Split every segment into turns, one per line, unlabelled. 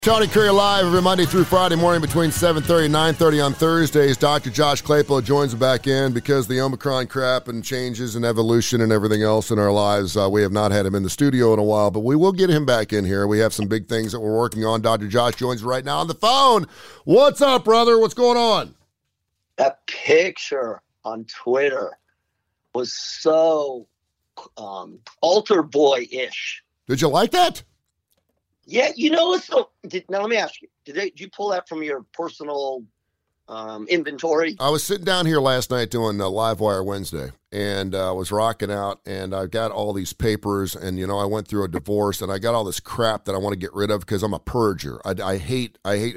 Tony Curry live every Monday through Friday morning between 7:30 and 9:30 on Thursdays. Dr. Josh Claypool joins back in because the Omicron crap and changes and evolution and everything else in our lives. We have not had him in the studio in a while, but we will get him back in here. We have some big things that we're working on. Dr. Josh joins right now on the phone. What's up, brother? What's going on?
That picture on Twitter was so altar boy-ish.
Did you like that?
Yeah, now let me ask you, did you pull that from your personal inventory?
I was sitting down here last night doing Livewire Wednesday, and I was rocking out, and I got all these papers, and, I went through a divorce, and I got all this crap that I want to get rid of because I'm a purger. I hate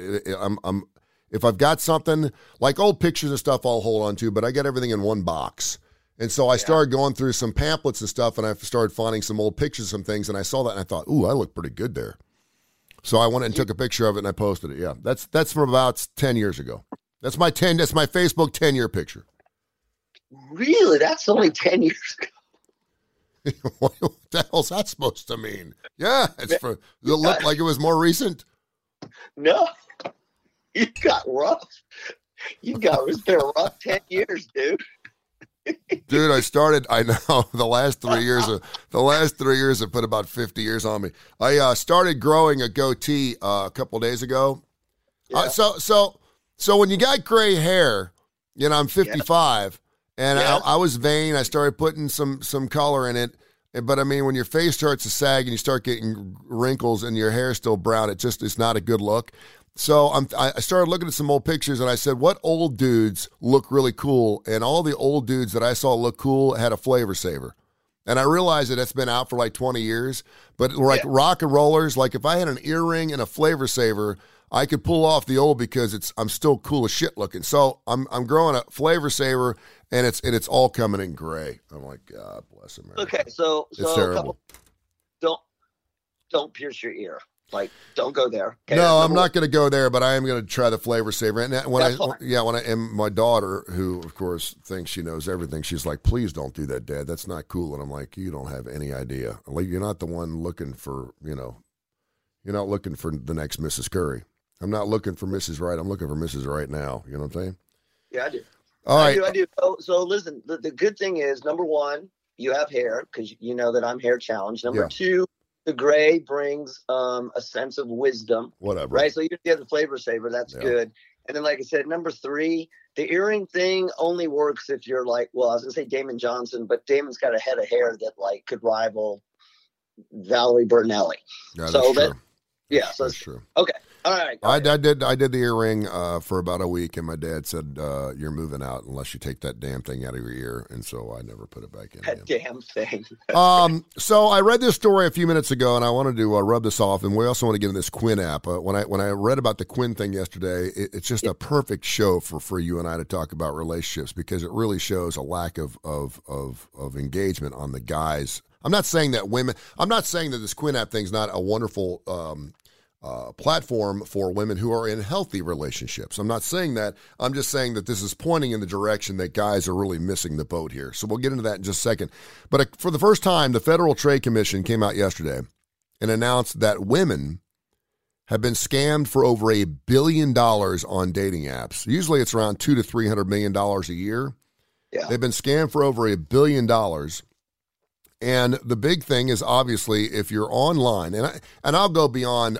if I've got something, like old pictures and stuff I'll hold on to, but I got everything in one box. And so I started going through some pamphlets and stuff, and I started finding some old pictures of some things, and I saw that, and I thought, ooh, I look pretty good there. So I went and took a picture of it and I posted it. Yeah, that's from about 10 years ago. That's my Facebook 10-year picture.
Really? That's only 10 years ago.
What the hell's that supposed to mean? Yeah, it looked like it was more recent.
No, you got rough. It's been a rough 10 years, dude.
Dude, I know the last 3 years have put about 50 years on me. I started growing a goatee a couple days ago.
Yeah.
So when you got gray hair, I'm 55 and I was vain. I started putting some color in it. But I mean, when your face starts to sag and you start getting wrinkles and your hair is still brown, it's not a good look. So I started looking at some old pictures and I said, what old dudes look really cool? And all the old dudes that I saw look cool had a Flavor Saver. And I realized that it's been out for like 20 years. But like rock and rollers, like if I had an earring and a Flavor Saver, I could pull off the old because I'm still cool as shit looking. So I'm growing a Flavor Saver and it's all coming in gray. I'm like, God bless America.
Okay, so
it's terrible.
Don't pierce your ear. Like, don't go there. Okay?
No, I'm not going to go there, but I am going to try the Flavor Saver. And and my daughter, who of course thinks she knows everything, she's like, "Please don't do that, Dad. That's not cool." And I'm like, "You don't have any idea. Like, you're not the one looking for, you're not looking for the next Mrs. Curry. I'm not looking for Mrs. Right. I'm looking for Mrs. Right now. You know what I'm saying?"
Yeah, I do.
All right.
I do. So listen, the good thing is, number one, you have hair because you know that I'm hair challenged. Number two, the gray brings a sense of wisdom.
Whatever.
Right? So you have the Flavor Saver. That's good. And then, like I said, number three, the earring thing only works if you're like, well, I was going to say Damon Johnson, but Damon's got a head of hair that like could rival Valerie Bertinelli.
That's true.
So
that's true.
Okay. All right.
I did the earring for about a week, and my dad said, "You're moving out unless you take that damn thing out of your ear," and so I never put it back in.
That damn thing.
So I read this story a few minutes ago, and I wanted to rub this off, and we also want to get in this Quinn app. When I read about the Quinn thing yesterday, it's just a perfect show for you and I to talk about relationships because it really shows a lack of engagement on the guys. I'm not saying that this Quinn app thing's not a wonderful platform for women who are in healthy relationships. I'm not saying that. I'm just saying that this is pointing in the direction that guys are really missing the boat here. So we'll get into that in just a second. But for the first time, the Federal Trade Commission came out yesterday and announced that women have been scammed for over $1 billion on dating apps. Usually it's around $200 to $300 million a year.
Yeah.
They've been scammed for over $1 billion. And the big thing is obviously if you're online, and I'll go beyond,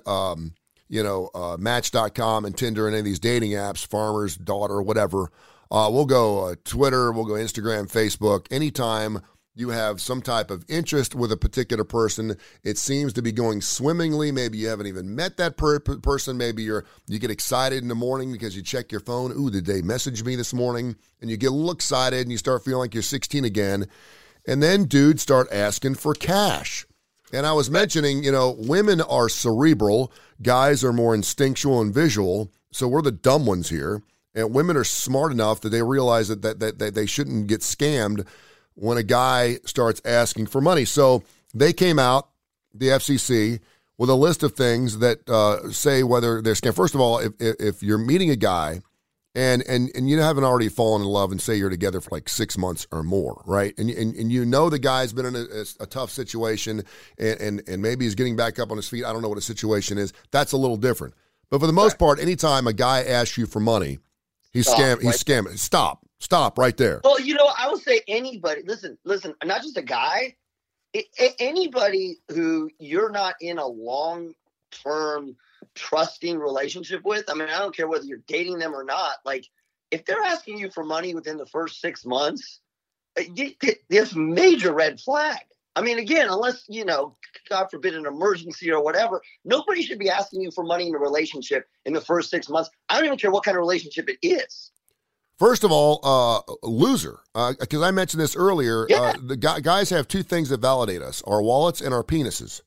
Match.com and Tinder and any of these dating apps, Farmer's Daughter, whatever. We'll go Twitter, we'll go Instagram, Facebook. Anytime you have some type of interest with a particular person, it seems to be going swimmingly. Maybe you haven't even met that person. Maybe you get excited in the morning because you check your phone. Ooh, did they message me this morning? And you get a little excited and you start feeling like you're 16 again. And then dudes start asking for cash. And I was mentioning, women are cerebral. Guys are more instinctual and visual. So we're the dumb ones here. And women are smart enough that they realize that they shouldn't get scammed when a guy starts asking for money. So they came out, the FCC, with a list of things that say whether they're scammed. First of all, if you're meeting a guy and you haven't already fallen in love and say you're together for like 6 months or more, right? And you know the guy's been in a tough situation and maybe he's getting back up on his feet. I don't know what a situation is. That's a little different. But for the most part, anytime a guy asks you for money, he's scamming. Stop right there.
Well, I would say anybody, listen, not just a guy, anybody who you're not in a long-term trusting relationship with. I mean, I don't care whether you're dating them or not. Like, if they're asking you for money within the first 6 months, there's major red flag. I mean, again, unless, God forbid, an emergency or whatever, nobody should be asking you for money in a relationship in the first 6 months. I don't even care what kind of relationship it is.
First of all, loser, because I mentioned this earlier.
Yeah.
The guys have two things that validate us: our wallets and our penises.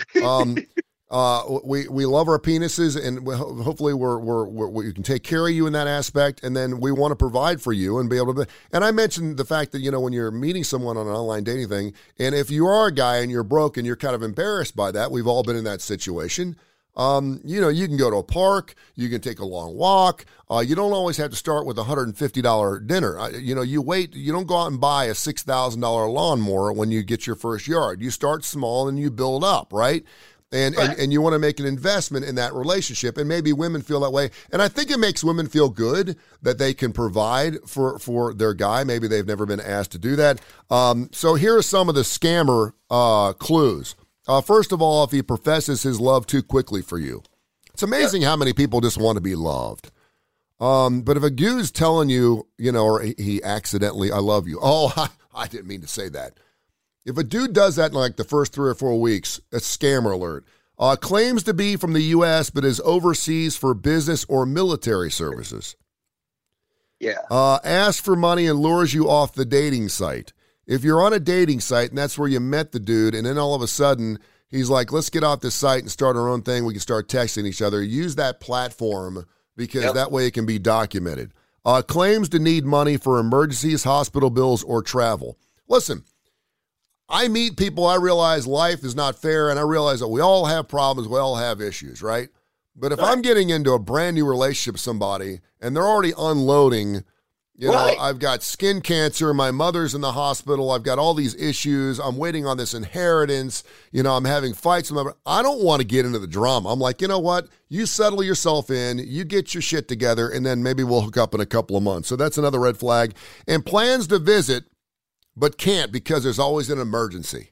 We love our penises, and hopefully we can take care of you in that aspect, and then we want to provide for you and be able to. And I mentioned the fact that when you're meeting someone on an online dating thing, and if you are a guy and you're broke and you're kind of embarrassed by that, we've all been in that situation. You can go to a park, you can take a long walk. You don't always have to start with a $150 dinner. You wait, you don't go out and buy a $6,000 lawnmower when you get your first yard. You start small and you build up, right? And you want to make an investment in that relationship, and maybe women feel that way. And I think it makes women feel good that they can provide for their guy. Maybe they've never been asked to do that. So here are some of the scammer clues. First of all, if he professes his love too quickly for you. It's amazing how many people just want to be loved. But if a dude's telling you, or he accidentally, I love you. Oh, I didn't mean to say that. If a dude does that in like the first 3 or 4 weeks, it's scammer alert. Claims to be from the U.S. but is overseas for business or military services.
Yeah.
Asks for money and lures you off the dating site. If you're on a dating site and that's where you met the dude, and then all of a sudden he's like, let's get off this site and start our own thing. We can start texting each other. Use that platform because that way it can be documented. Claims to need money for emergencies, hospital bills, or travel. Listen, I meet people, I realize life is not fair, and I realize that we all have problems, we all have issues, right? But if I'm getting into a brand new relationship with somebody and they're already unloading, I've got skin cancer, my mother's in the hospital, I've got all these issues, I'm waiting on this inheritance, I'm having fights with my brother. I don't want to get into the drama. I'm like, you know what? You settle yourself in, you get your shit together, and then maybe we'll hook up in a couple of months. So that's another red flag. And plans to visit, but can't because there's always an emergency.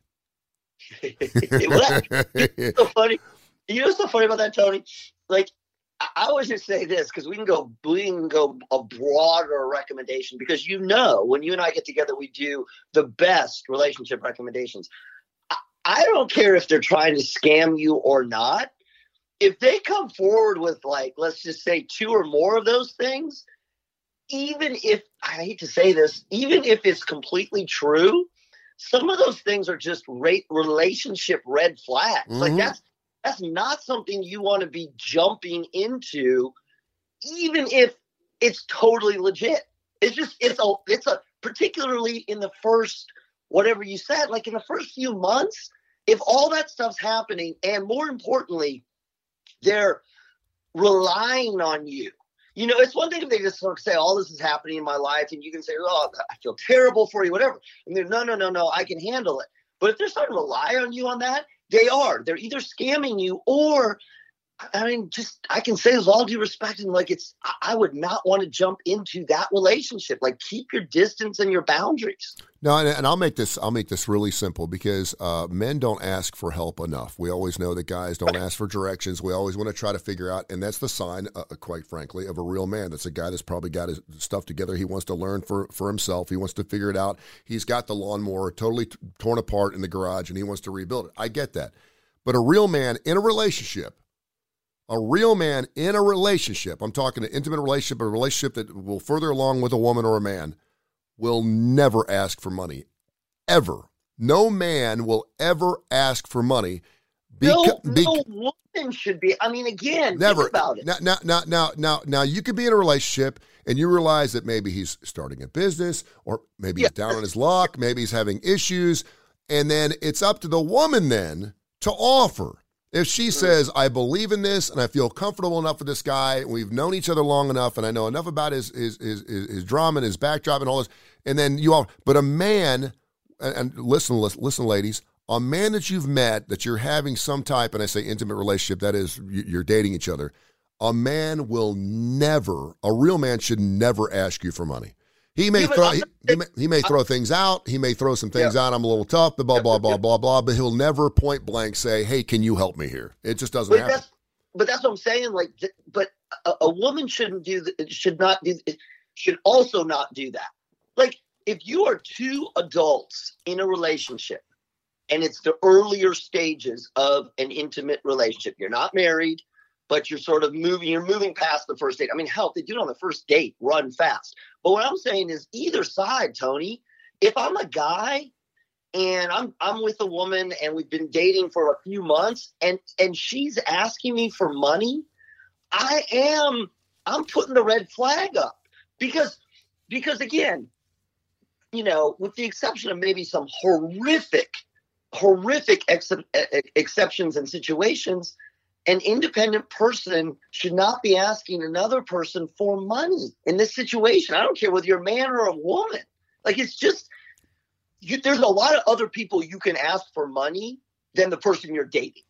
It's so funny. What's so funny about that, Tony? Like, I always just say this because we can go a broader recommendation because when you and I get together, we do the best relationship recommendations. I don't care if they're trying to scam you or not. If they come forward with, like, let's just say 2 or more of those things, even if, I hate to say this, even if it's completely true, some of those things are just relationship red flags. Mm-hmm. Like that's not something you want to be jumping into, even if it's totally legit. It's a particularly in the first, whatever you said, like in the first few months, if all that stuff's happening, and more importantly, they're relying on you. It's one thing if they just sort of say, all this is happening in my life, and you can say, oh, I feel terrible for you, whatever. And they're, no, I can handle it. But if they're starting to rely on you on that, they're either scamming you or, I can say with all due respect, and like I would not want to jump into that relationship. Like, keep your distance and your boundaries.
No, and I'll make this really simple because men don't ask for help enough. We always know that guys don't ask for directions. We always want to try to figure out, and that's the sign, quite frankly, of a real man. That's a guy that's probably got his stuff together. He wants to learn for himself. He wants to figure it out. He's got the lawnmower totally torn apart in the garage, and he wants to rebuild it. I get that. But a real man in a relationship, I'm talking an intimate relationship, a relationship that will further along with a woman or a man, will never ask for money. Ever. No man will ever ask for money.
No woman should be. Again,
never.
Think about it.
Now, you could be in a relationship and you realize that maybe he's starting a business, or maybe he's down on his luck, maybe he's having issues, and then it's up to the woman then to offer. If she says, I believe in this and I feel comfortable enough with this guy, and we've known each other long enough, and I know enough about his drama and his backdrop and all this, and then but a man, and listen, ladies, a man that you've met, that you're having some type, and I say intimate relationship, that is, you're dating each other, a man will never, a real man should never ask you for money. He may he may throw things out. He may throw some things out. I'm a little tough, but blah, blah, blah. But he'll never point blank say, hey, can you help me here? It just doesn't happen.
But that's what I'm saying. Like, but a woman should also not do that. Like, if you are two adults in a relationship and it's the earlier stages of an intimate relationship, you're not married, but you're sort of moving past the first date. I mean, hell, they do it on the first date, run fast. But what I'm saying is either side, Tony, if I'm a guy and I'm with a woman and we've been dating for a few months and she's asking me for money, I'm putting the red flag up because again, you know, with the exception of maybe some horrific exceptions and situations, an independent person should not be asking another person for money in this situation. I don't care whether you're a man or a woman. Like, it's just, there's a lot of other people you can ask for money than the person you're dating.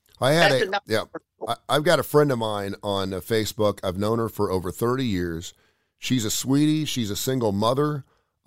I've got a friend of mine on Facebook. I've known her for over 30 years. She's a sweetie. She's a single mother.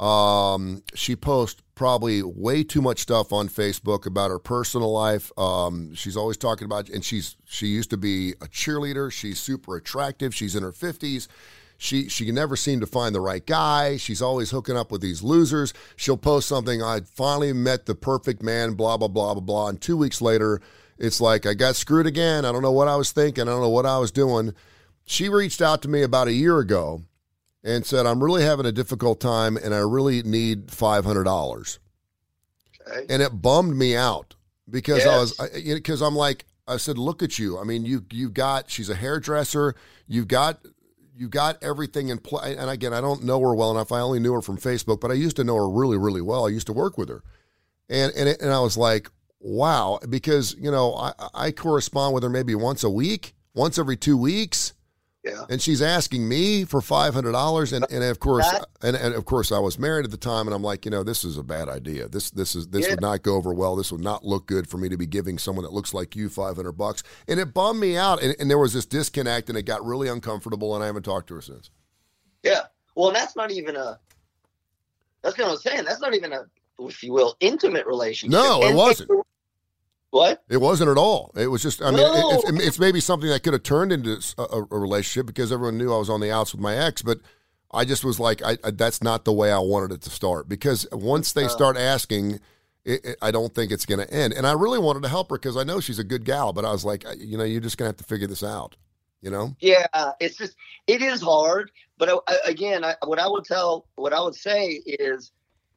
She posts probably way too much stuff on Facebook about her personal life. She's always talking about, and she used to be a cheerleader. She's super attractive. She's in her 50s. She never seemed to find the right guy. She's always hooking up with these losers. She'll post something, I finally met the perfect man, blah, blah, blah, blah, blah. And 2 weeks later, it's like, I got screwed again. I don't know what I was thinking. I don't know what I was doing. She reached out to me about a year ago and said, I'm really having a difficult time and I really need $500. Okay. And it bummed me out because because I'm like, I said, look at you. I mean, you got, she's a hairdresser. You've got everything in play. And again, I don't know her well enough. I only knew her from Facebook, but I used to know her really, really well. I used to work with her. And I was like, wow, because, you know, I correspond with her maybe once a week, once every 2 weeks. Yeah. And she's asking me for $500, and of course, and of course, I was married at the time, and I'm like, you know, this is a bad idea. This would not go over well. This would not look good for me to be giving someone that looks like you $500, and it bummed me out. And there was this disconnect, and it got really uncomfortable, and I haven't talked to her since.
Yeah, well, that's not even a. That's what I'm saying. That's not even a, if you will, intimate relationship.
No, it wasn't.
What?
It wasn't at all. It was just, I mean, it's maybe something that could have turned into a relationship because everyone knew I was on the outs with my ex, but I just was like, that's not the way I wanted it to start, because once they start asking, I don't think it's going to end. And I really wanted to help her because I know she's a good gal, but I was like, you know, you're just going to have to figure this out, you know?
Yeah, it's just, it is hard. But again, what I would say is,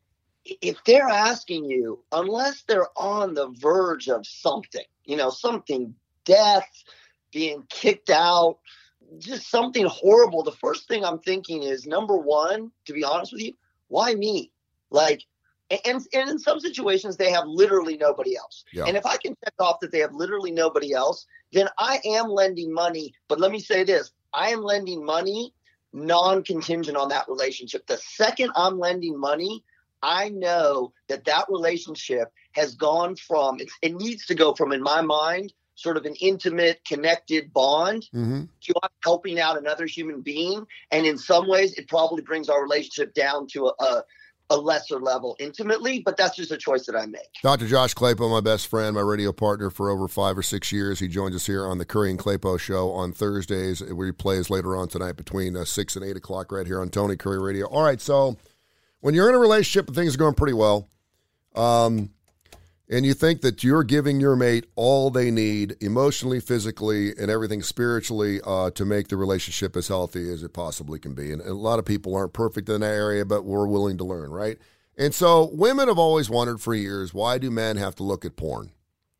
if they're asking you, unless they're on the verge of something, you know, something, death, being kicked out, just something horrible, the first thing I'm thinking is, number one, to be honest with you, why me? Like, and in some situations, they have literally nobody else. Yeah. And if I can check off that they have literally nobody else, then I am lending money. But let me say this, I am lending money non-contingent on that relationship. The second I'm lending money, I know that relationship has gone from, it needs to go from, in my mind, sort of an intimate, connected bond to helping out another human being. And in some ways, it probably brings our relationship down to a lesser level intimately, but that's just a choice that I make.
Dr. Josh Claypo, my best friend, my radio partner for over 5 or 6 years. He joins us here on the Curry and Claypo Show on Thursdays, where he plays later on tonight between 6 and 8 o'clock right here on Tony Curry Radio. All right, so when you're in a relationship and things are going pretty well, and you think that you're giving your mate all they need emotionally, physically, and everything spiritually to make the relationship as healthy as it possibly can be. And a lot of people aren't perfect in that area, but we're willing to learn, right? And so women have always wondered for years, why do men have to look at porn?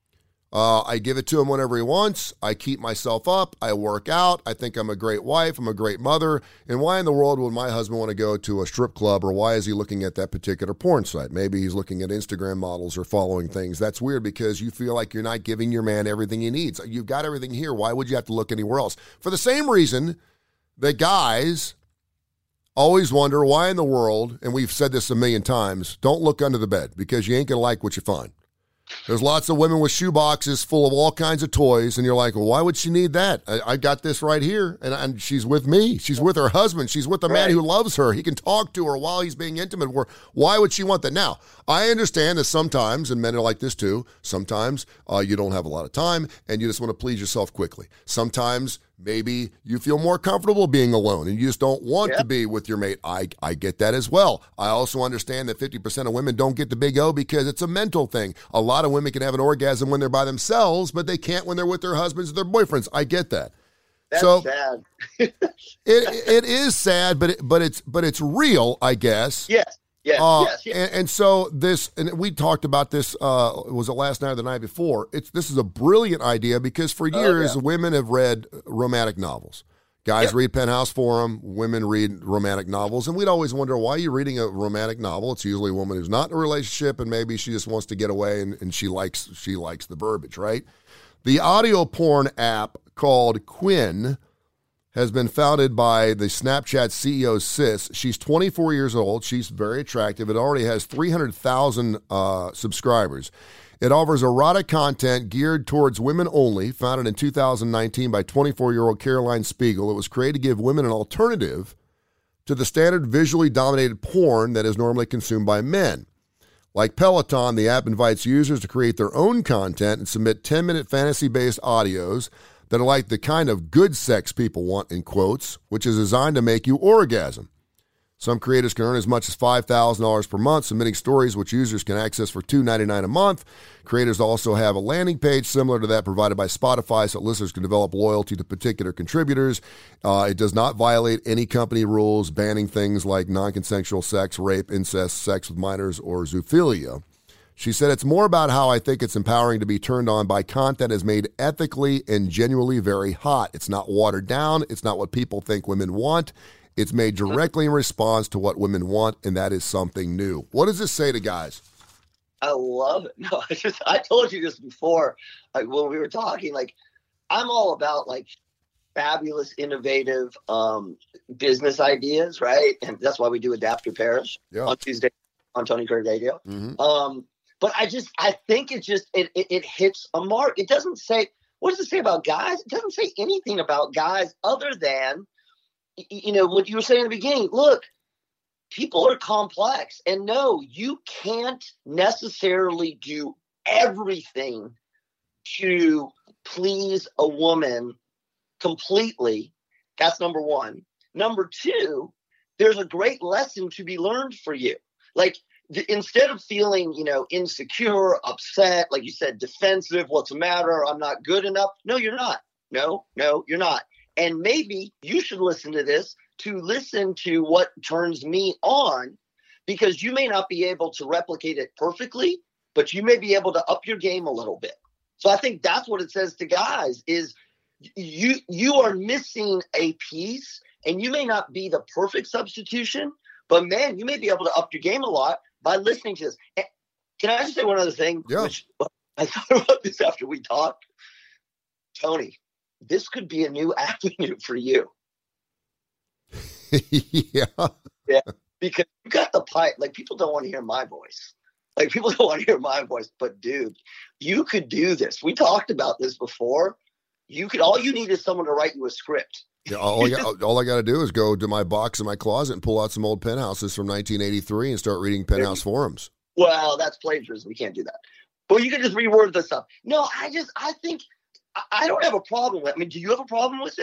I give it to him whenever he wants. I keep myself up. I work out. I think I'm a great wife. I'm a great mother. And why in the world would my husband want to go to a strip club, or why is he looking at that particular porn site? Maybe he's looking at Instagram models or following things. That's weird because you feel like you're not giving your man everything he needs. You've got everything here. Why would you have to look anywhere else? For the same reason that guys always wonder why in the world, and we've said this a million times, don't look under the bed because you ain't going to like what you find. There's lots of women with shoe boxes full of all kinds of toys, and you're like, well, why would she need that? I got this right here, and she's with me. She's with her husband. She's with a man who loves her. He can talk to her while he's being intimate with her. Why would she want that? Now, I understand that sometimes, and men are like this too, sometimes you don't have a lot of time, and you just want to please yourself quickly. Sometimes maybe you feel more comfortable being alone and you just don't want to be with your mate. I get that as well. I also understand that 50% of women don't get the big O because it's a mental thing. A lot of women can have an orgasm when they're by themselves, but they can't when they're with their husbands or their boyfriends. I get that.
That's sad.
it is sad, but it's real, I guess.
Yes. Yes.
And so this, and we talked about this, was it last night or the night before? This is a brilliant idea because for years, women have read romantic novels. Guys read Penthouse Forum, women read romantic novels, and we'd always wonder, why are you reading a romantic novel? It's usually a woman who's not in a relationship, and maybe she just wants to get away, and she likes the verbiage, right? The audio porn app called Quinn has been founded by the Snapchat CEO, Sis. She's 24 years old. She's very attractive. It already has 300,000 subscribers. It offers erotic content geared towards women only, founded in 2019 by 24-year-old Caroline Spiegel. It was created to give women an alternative to the standard visually dominated porn that is normally consumed by men. Like Peloton, the app invites users to create their own content and submit 10-minute fantasy-based audios that are like the kind of good sex people want, in quotes, which is designed to make you orgasm. Some creators can earn as much as $5,000 per month submitting stories which users can access for $2.99 a month. Creators also have a landing page similar to that provided by Spotify so listeners can develop loyalty to particular contributors. It does not violate any company rules banning things like non-consensual sex, rape, incest, sex with minors, or zoophilia. She said, it's more about how I think it's empowering to be turned on by content is made ethically and genuinely very hot. It's not watered down. It's not what people think women want. It's made directly in response to what women want, and that is something new. What does this say to guys?
I love it. No, I told you this before, like when we were talking, like I'm all about like fabulous, innovative business ideas, right? And that's why we do Adapt or Perish on Tuesday on Tony Curry Radio. Mm-hmm. But I think it hits a mark. It doesn't say, what does it say about guys? It doesn't say anything about guys other than, you know, what you were saying in the beginning. Look, people are complex. And no, you can't necessarily do everything to please a woman completely. That's number one. Number two, there's a great lesson to be learned for you. Like, instead of feeling, you know, insecure, upset, like you said, defensive, what's the matter? I'm not good enough. No, you're not. No, you're not. And maybe you should listen to this to listen to what turns me on, because you may not be able to replicate it perfectly, but you may be able to up your game a little bit. So I think that's what it says to guys is you are missing a piece, and you may not be the perfect substitution, but man, you may be able to up your game a lot by listening to this. And can I just say one other thing?
Yeah.
Which I thought about this after we talked. Tony, this could be a new avenue for you.
Yeah.
Because you got the pipe. Like, people don't want to hear my voice. But dude, you could do this. We talked about this before. All you need is someone to write you a script.
Yeah, all I got to do is go to my box in my closet and pull out some old penthouses from 1983 and start reading Penthouse Forums.
Well, that's plagiarism. We can't do that. But you can just reword this up. No, I think I don't have a problem with it. I mean, do you have a problem with it?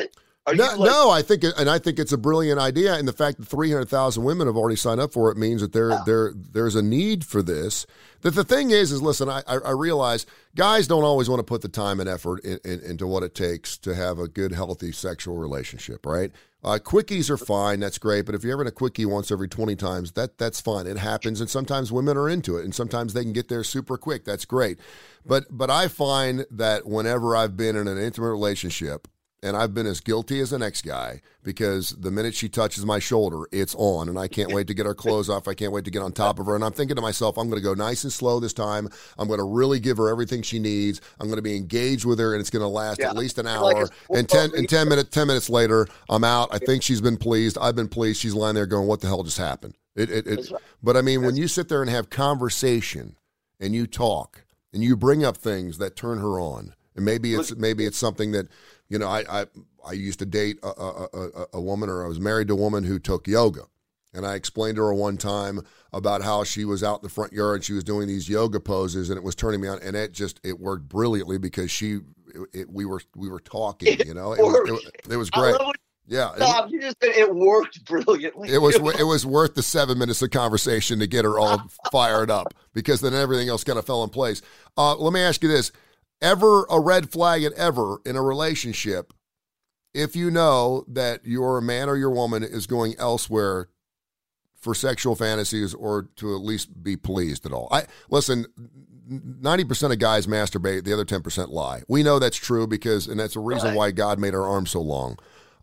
No, I think it's a brilliant idea, and the fact that 300,000 women have already signed up for it means that there's a need for this. That the thing is listen, I realize guys don't always want to put the time and effort into what it takes to have a good, healthy sexual relationship, right? Quickies are fine, that's great, but if you're having a quickie once every 20 times, that's fine. It happens, and sometimes women are into it, and sometimes they can get there super quick. That's great. But I find that whenever I've been in an intimate relationship, and I've been as guilty as the next guy, because the minute she touches my shoulder, it's on, and I can't wait to get her clothes off. I can't wait to get on top of her, and I'm thinking to myself, I'm going to go nice and slow this time. I'm going to really give her everything she needs. I'm going to be engaged with her, and it's going to last at least an hour. And 10 minutes later, I'm out. I think she's been pleased. I've been pleased. She's lying there going, what the hell just happened? But I mean, when you sit there and have conversation, and you talk, and you bring up things that turn her on, and maybe it's something that, you know, I used to date a woman, or I was married to a woman who took yoga. And I explained to her one time about how she was out in the front yard and she was doing these yoga poses, and it was turning me on, and it worked brilliantly because we were talking, you know. It was great. Yeah.
Stop, you just said it worked brilliantly.
It was worth the 7 minutes of conversation to get her all fired up, because then everything else kind of fell in place. Let me ask you this. Ever a red flag in a relationship if you know that your man or your woman is going elsewhere for sexual fantasies, or to at least be pleased at all? Listen, 90% of guys masturbate, the other 10% lie. We know that's true and that's the reason why God made our arms so long.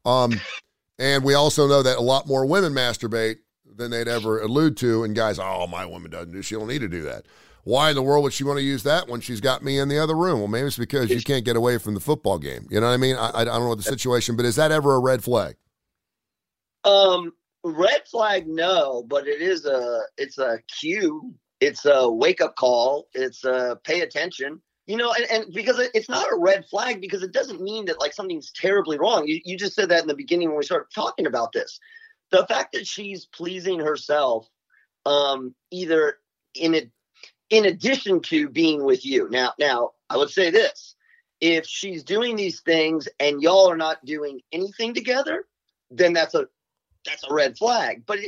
And we also know that a lot more women masturbate than they'd ever allude to, and guys, my woman doesn't do, she don't need to do that. Why in the world would she want to use that when she's got me in the other room? Well, maybe it's because you can't get away from the football game. You know what I mean? I don't know what the situation, but is that ever a red flag?
Red flag, no, but it's a cue. It's a wake-up call. It's a pay attention. You know, and because it's not a red flag, because it doesn't mean that like something's terribly wrong. You just said that in the beginning when we started talking about this. The fact that she's pleasing herself, either in addition to being with you. Now, I would say this. If she's doing these things and y'all are not doing anything together, then that's a red flag. But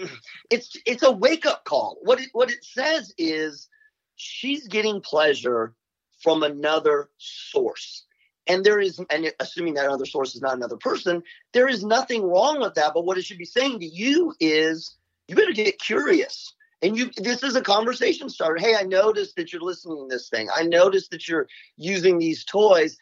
it's a wake-up call. What it says is she's getting pleasure from another source. And assuming that other source is not another person, there is nothing wrong with that. But what it should be saying to you is you better get curious. And this is a conversation starter. Hey, I noticed that you're listening to this thing. I noticed that you're using these toys.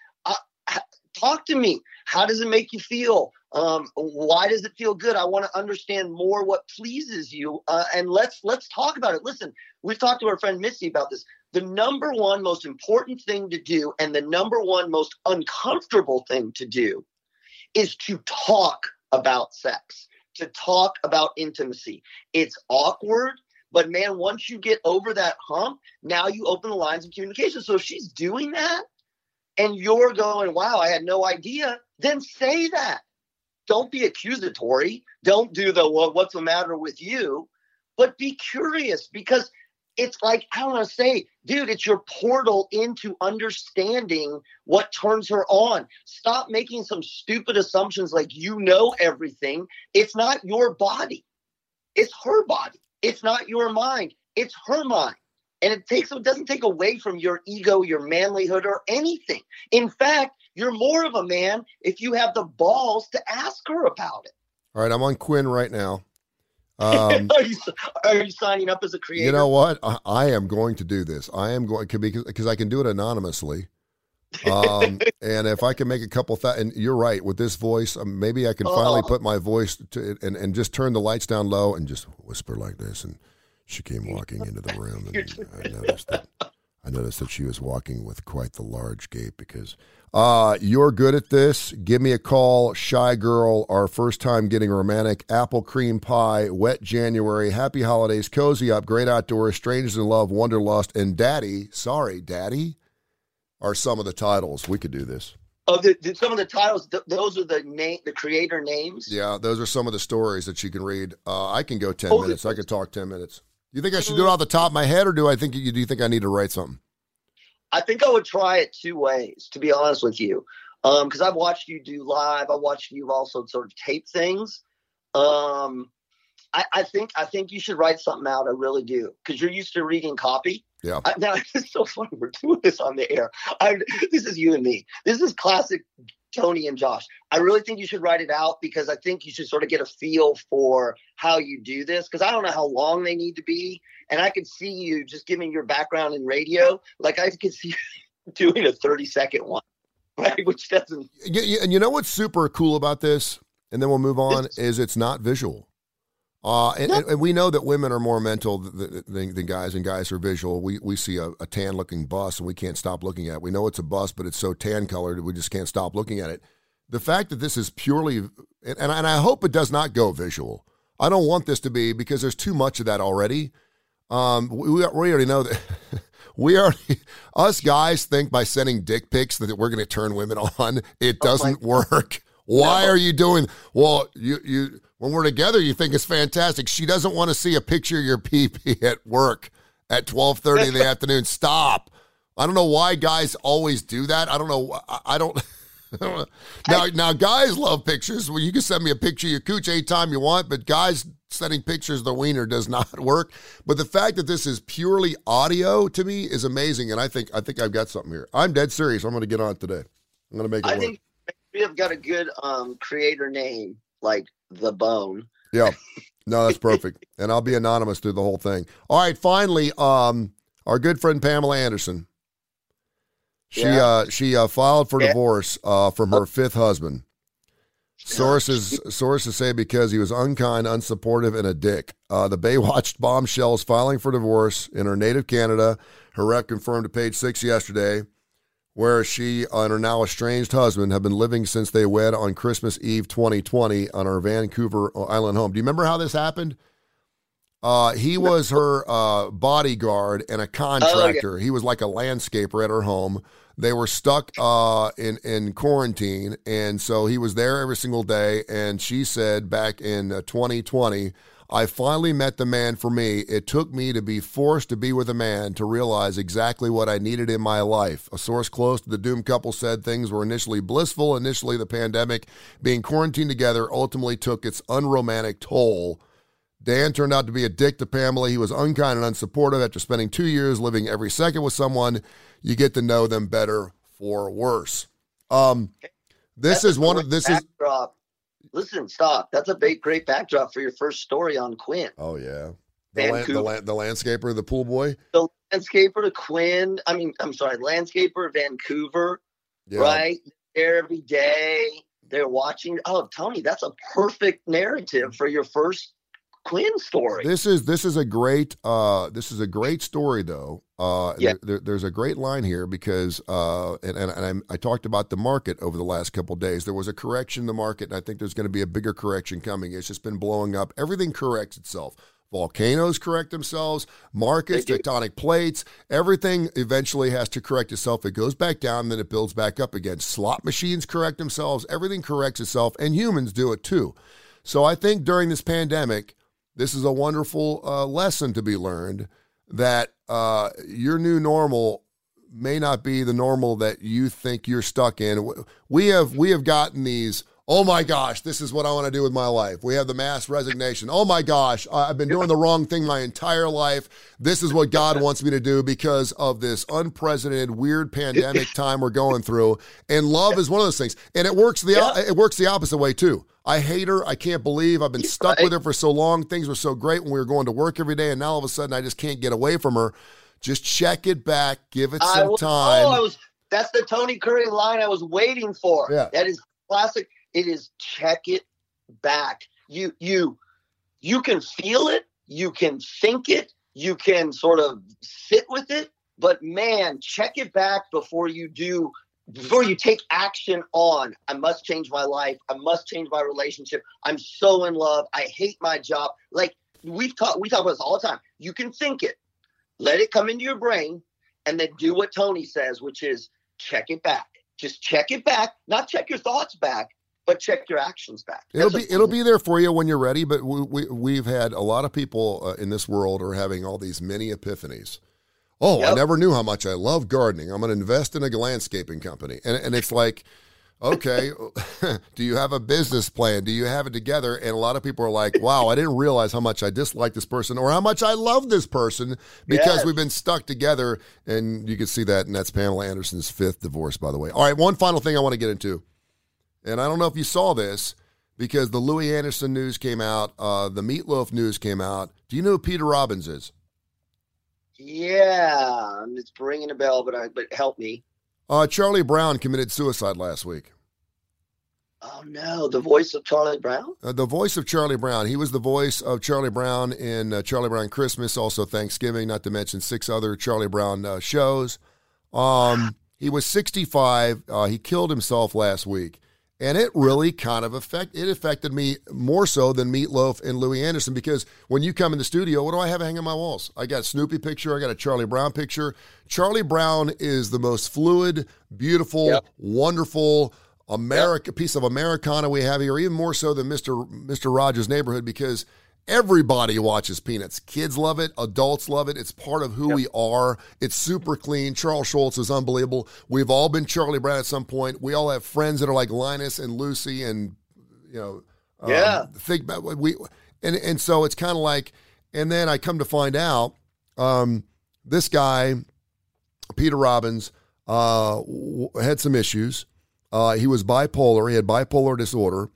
Talk to me. How does it make you feel? Why does it feel good? I want to understand more what pleases you. And let's talk about it. Listen, we've talked to our friend Missy about this. The number one most important thing to do, and the number one most uncomfortable thing to do, is to talk about sex, to talk about intimacy. It's awkward. But man, once you get over that hump, now you open the lines of communication. So if she's doing that and you're going, wow, I had no idea, then say that. Don't be accusatory. Don't do what's the matter with you, but be curious, because it's like, I don't want to say, dude, it's your portal into understanding what turns her on. Stop making some stupid assumptions like you know everything. It's not your body. It's her body. It's not your mind. It's her mind. And it doesn't take away from your ego, your manlyhood, or anything. In fact, you're more of a man if you have the balls to ask her about it.
All right, I'm on Quinn right now.
Are you signing up as a creator?
You know what? I am going to do this. I am going to, because I can do it anonymously. And if I can make a couple and you're right, with this voice, maybe I can finally put my voice to and just turn the lights down low and just whisper like this. And she came walking into the room, and I noticed that she was walking with quite the large gait, because you're good at this. Give me a call. Shy girl, our first time getting romantic, apple cream pie, wet January, happy holidays, cozy up, great outdoors, strangers in love, wanderlust, and daddy are some of the titles. We could do this.
Oh, some of the titles, those are the creator names?
Yeah, those are some of the stories that you can read. I can go 10 minutes. I could talk 10 minutes. You think I should do it off the top of my head, or do you think I need to write something?
I think I would try it two ways, to be honest with you. Because I've watched you do live. I watched you also sort of tape things. I think you should write something out. I really do, because you're used to reading copy.
Yeah.
Now it's so funny. We're doing this on the air. This is you and me. This is classic Tony and Josh. I really think you should write it out, because I think you should sort of get a feel for how you do this, because I don't know how long they need to be. And I could see you just giving your background in radio. Like I could see you doing a 30-second one, right? Which doesn't.
And you know what's super cool about this? And then we'll move on, is it's not visual. And we know that women are more mental than guys, and guys are visual. We see a tan-looking bus, and we can't stop looking at it. We know it's a bus, but it's so tan-colored, we just can't stop looking at it. The fact that this is purely, and I hope it does not go visual. I don't want this to be, because there's too much of that already. We already know that us guys think by sending dick pics that we're going to turn women on. It doesn't work. Why are you doing? Well, you when we're together, you think it's fantastic. She doesn't want to see a picture of your pee-pee at work at 12:30 in the afternoon. Stop. I don't know why guys always do that. I don't know. I don't. Now, guys love pictures. Well, you can send me a picture of your cooch anytime you want, but guys sending pictures of their wiener does not work. But the fact that this is purely audio to me is amazing, and I think I've got something here. I'm dead serious. I'm going to get on it today. I'm going to make it work. I think
we have got a good creator name, like The Bone.
Yeah. No, that's perfect. And I'll be anonymous through the whole thing. All right, finally, our good friend Pamela Anderson. She filed for divorce from her fifth husband. Sources say because he was unkind, unsupportive, and a dick. The Baywatch bombshell is filing for divorce in her native Canada. Her rep confirmed to Page Six yesterday, where she and her now estranged husband have been living since they wed on Christmas Eve 2020 on her Vancouver Island home. Do you remember how this happened? He was her bodyguard and a contractor. Oh, yeah. He was like a landscaper at her home. They were stuck in quarantine, and so he was there every single day. And she said back in 2020, I finally met the man for me. It took me to be forced to be with a man to realize exactly what I needed in my life. A source close to the doomed couple said things were initially blissful. Initially, the pandemic, being quarantined together, ultimately took its unromantic toll. Dan turned out to be a dick to Pamela. He was unkind and unsupportive. After spending 2 years living every second with someone, you get to know them better for worse. This is
Listen, stop. That's a great backdrop for your first story on Quinn.
Oh, yeah. The landscaper, the pool boy?
The landscaper to Quinn. Landscaper, Vancouver, yeah. Right? There every day. They're watching. Oh, Tony, that's a perfect narrative for your first Quinn story.
This is a great story though. Yeah. There's a great line here because I talked about the market over the last couple of days. There was a correction in the market, and I think there's going to be a bigger correction coming. It's just been blowing up. Everything corrects itself. Volcanoes correct themselves, markets, tectonic plates, everything eventually has to correct itself. It goes back down, then it builds back up again. Slot machines correct themselves, everything corrects itself, and humans do it too. So I think during this pandemic, this is a wonderful lesson to be learned that your new normal may not be the normal that you think you're stuck in. We have gotten these, oh my gosh, this is what I want to do with my life. We have the mass resignation. Oh my gosh, I've been doing the wrong thing my entire life. This is what God wants me to do because of this unprecedented, weird pandemic time we're going through. And love is one of those things. And it works the opposite way too. I hate her. I can't believe I've been stuck with her for so long. Things were so great when we were going to work every day, and now all of a sudden I just can't get away from her. Just check it back. Give it some time.
That's the Tony Curry line I was waiting for.
Yeah.
That is classic. It is check it back. You can feel it. You can think it. You can sort of sit with it. But, man, check it back before you take action on, I must change my life. I must change my relationship. I'm so in love. I hate my job. Like we talk about this all the time. You can think it, let it come into your brain, and then do what Tony says, which is check it back. Just check it back, not check your thoughts back, but check your actions back.
It'll be there for you when you're ready. But we've had a lot of people in this world are having all these mini epiphanies. Oh, yep. I never knew how much I love gardening. I'm going to invest in a landscaping company. And it's like, okay, do you have a business plan? Do you have it together? And a lot of people are like, wow, I didn't realize how much I dislike this person or how much I love this person because we've been stuck together. And you can see that, and that's Pamela Anderson's 5th divorce, by the way. All right, one final thing I want to get into. And I don't know if you saw this because the Louis Anderson news came out, the Meatloaf news came out. Do you know who Peter Robbins is?
Yeah, it's ringing a bell, but help me.
Charlie Brown committed suicide last week.
Oh, no. The voice of Charlie Brown?
The voice of Charlie Brown. He was the voice of Charlie Brown in Charlie Brown Christmas, also Thanksgiving, not to mention 6 other Charlie Brown shows. He was 65. He killed himself last week. And it really kind of affected me more so than Meatloaf and Louis Anderson because when you come in the studio, what do I have hanging on my walls? I got a Snoopy picture. I got a Charlie Brown picture. Charlie Brown is the most fluid, beautiful, wonderful piece of Americana we have here, even more so than Mr. Rogers' Neighborhood because everybody watches Peanuts. Kids love it. Adults love it. It's part of who we are. It's super clean. Charles Schultz is unbelievable. We've all been Charlie Brown at some point. We all have friends that are like Linus and Lucy and, think about and so it's kind of like, and then I come to find out this guy, Peter Robbins, had some issues. He was bipolar. He had bipolar disorder.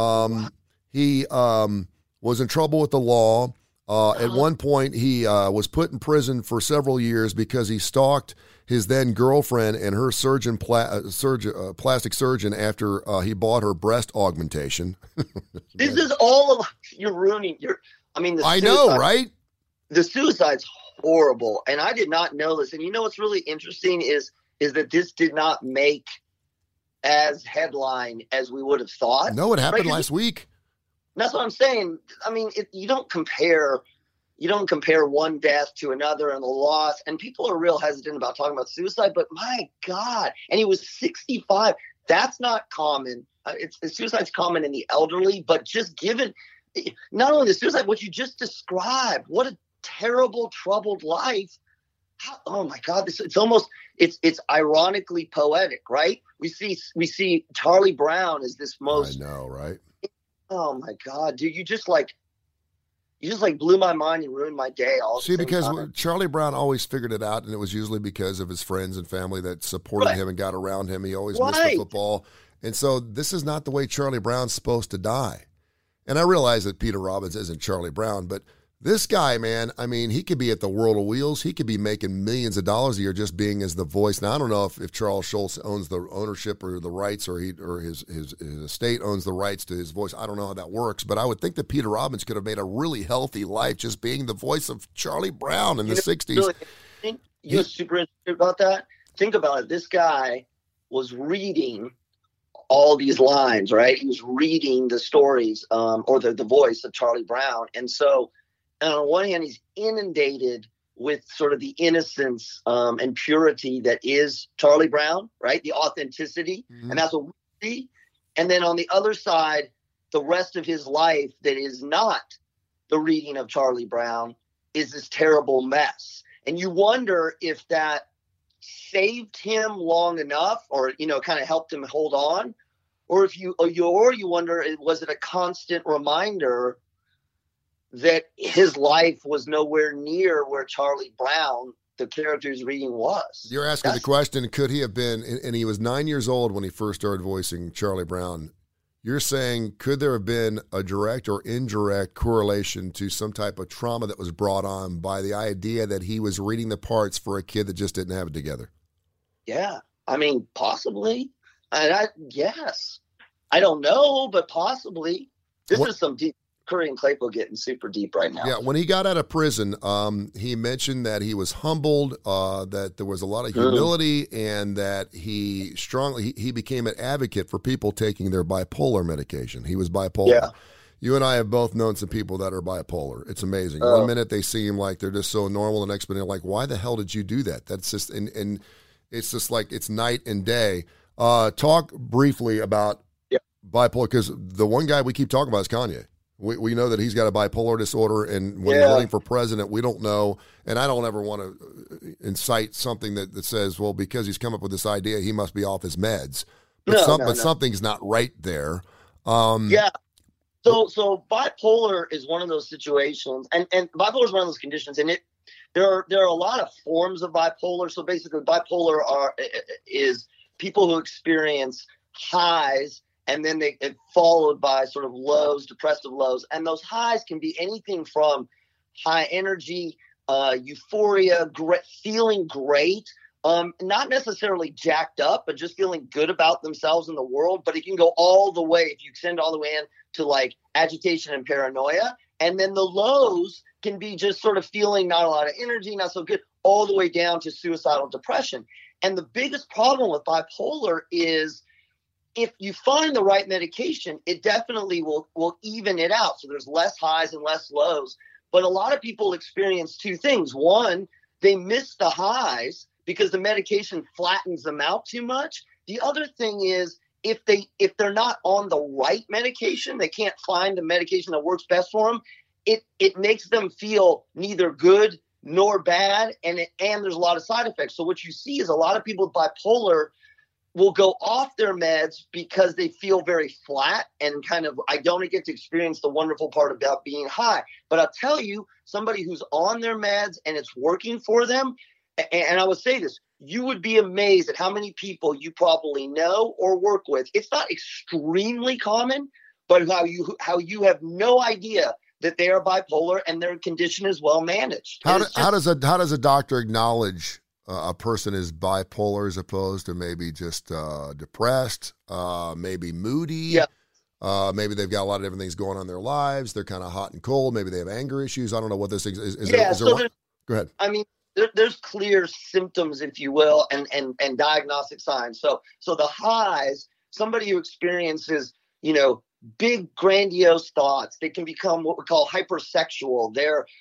He was in trouble with the law. At one point, he was put in prison for several years because he stalked his then girlfriend and her plastic surgeon after he bought her breast augmentation.
This is all of you're ruining your. I mean,
I know, right?
The suicide's horrible, and I did not know this. And you know what's really interesting is that this did not make as headline as we would have thought.
No, it happened last week.
That's what I'm saying. I mean, you don't compare one death to another and the loss. And people are real hesitant about talking about suicide. But my God, and he was 65. That's not common. Suicide's common in the elderly, but just given not only the suicide, what you just described, what a terrible, troubled life. Oh my God, it's ironically poetic, right? We see Charlie Brown as this most.
I know, right?
Oh my God, dude! You just blew my mind and ruined my day.
Because Charlie Brown always figured it out, and it was usually because of his friends and family that supported him and got around him. He always missed the football, and so this is not the way Charlie Brown's supposed to die. And I realize that Peter Robbins isn't Charlie Brown, but this guy, man, I mean, he could be at the World of Wheels. He could be making millions of dollars a year just being as the voice. Now, I don't know if Charles Schultz owns the ownership or the rights or his estate owns the rights to his voice. I don't know how that works, but I would think that Peter Robbins could have made a really healthy life just being the voice of Charlie Brown in the 60s.
You're super interested about that? Think about it. This guy was reading all these lines, right? He was reading the stories or the voice of Charlie Brown. And so, and on one hand, he's inundated with sort of the innocence and purity that is Charlie Brown, right? The authenticity. Mm-hmm. And that's what we see. And then on the other side, the rest of his life that is not the reading of Charlie Brown is this terrible mess. And you wonder if that saved him long enough or, kind of helped him hold on. Or you wonder, was it a constant reminder that his life was nowhere near where Charlie Brown, the character he's reading, was?
You're asking the question, could he have been, and he was 9 years old when he first started voicing Charlie Brown. You're saying, could there have been a direct or indirect correlation to some type of trauma that was brought on by the idea that he was reading the parts for a kid that just didn't have it together?
Yeah. I mean, possibly. Yes. I don't know, but possibly. This is some deep. Curry and Claypool getting super deep right now.
Yeah, when he got out of prison, he mentioned that he was humbled, that there was a lot of humility, and that he became an advocate for people taking their bipolar medication. He was bipolar. Yeah. You and I have both known some people that are bipolar. It's amazing. One minute they seem like they're just so normal, the next minute they're like, why the hell did you do that? That's just and it's just like it's night and day. Talk briefly about bipolar, because the one guy we keep talking about is Kanye. We know that he's got a bipolar disorder, and when he's running for president, we don't know. And I don't ever want to incite something that says, well, because he's come up with this idea, he must be off his meds. but something's not right there.
Yeah. So bipolar is one of those situations, and bipolar is one of those conditions, and there are a lot of forms of bipolar. So basically, bipolar is people who experience highs and then it's followed by sort of lows, depressive lows, and those highs can be anything from high energy, euphoria, feeling great. Not necessarily jacked up, but just feeling good about themselves in the world. But it can go all the way, if you extend all the way in, to like agitation and paranoia. And then the lows can be just sort of feeling not a lot of energy, not so good, all the way down to suicidal depression. And the biggest problem with bipolar is if you find the right medication, it definitely will even it out. So there's less highs and less lows. But a lot of people experience two things. One, they miss the highs because the medication flattens them out too much. The other thing is if they're not on the right medication, they can't find the medication that works best for them. It makes them feel neither good nor bad, and there's a lot of side effects. So what you see is a lot of people with bipolar will go off their meds because they feel very flat and kind of, I don't get to experience the wonderful part about being high. But I'll tell you, somebody who's on their meds and it's working for them, and I would say this, you would be amazed at how many people you probably know or work with. It's not extremely common, but how you have no idea that they are bipolar and their condition is well managed.
How does a doctor acknowledge a person is bipolar as opposed to maybe just depressed, maybe moody?
Yeah.
Maybe they've got a lot of different things going on in their lives. They're kind of hot and cold. Maybe they have anger issues. I don't know what this is. Go ahead.
I mean, there's clear symptoms, if you will, and diagnostic signs. So the highs, somebody who experiences, big grandiose thoughts, they can become what we call hypersexual.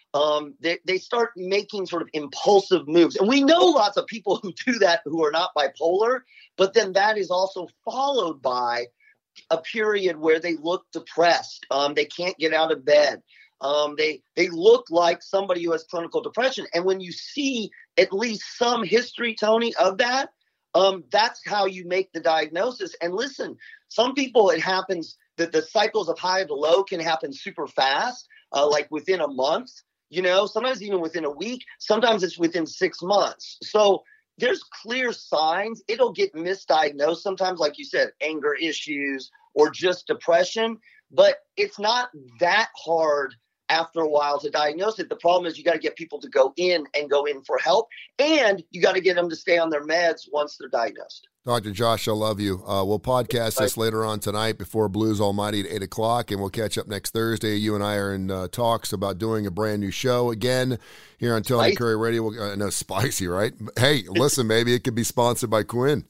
They start making sort of impulsive moves. And we know lots of people who do that who are not bipolar, but then that is also followed by a period where they look depressed. They can't get out of bed. They look like somebody who has clinical depression. And when you see at least some history, Tony, of that, that's how you make the diagnosis. And listen, some people, it happens that the cycles of high to low can happen super fast, like within a month, sometimes even within a week, sometimes it's within 6 months. So there's clear signs. It'll get misdiagnosed sometimes, like you said, anger issues or just depression, but it's not that hard after a while to diagnose it. The problem is you got to get people to go in for help, and you got to get them to stay on their meds once they're diagnosed.
Dr. Josh, I love you. We'll podcast this later on tonight before Blues Almighty at 8 o'clock, and we'll catch up next Thursday. You and I are in talks about doing a brand new show again here on Tony Curry Radio. No, spicy, right? Hey, listen, maybe it could be sponsored by Quinn.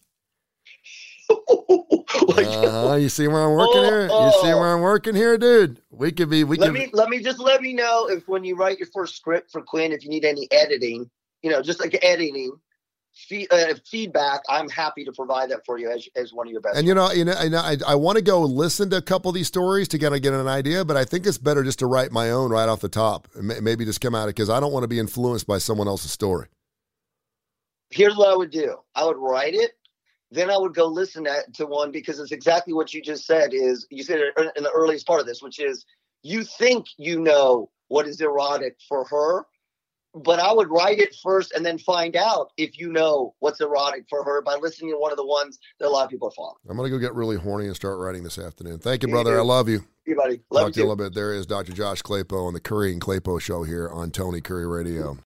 You see where I'm working here? You see where I'm working here, dude? Let me
know if when you write your first script for Quinn, if you need any editing, just like editing feedback, I'm happy to provide that for you as one of your best. And
I want to go listen to a couple of these stories to get an idea, but I think it's better just to write my own right off the top. Maybe just come at it because I don't want to be influenced by someone else's story.
Here's what I would do. I would write it. Then I would go listen to one because it's exactly what you just said. Is you said in the earliest part of this, which is you think you know what is erotic for her, but I would write it first and then find out if you know what's erotic for her by listening to one of the ones that a lot of people are following.
I'm going to go get really horny and start writing this afternoon. Thank you, brother. I love you.
Everybody, love
you. Talk to you a little bit. There is Dr. Josh Claypo on the Curry and Claypo show here on Tony Curry Radio.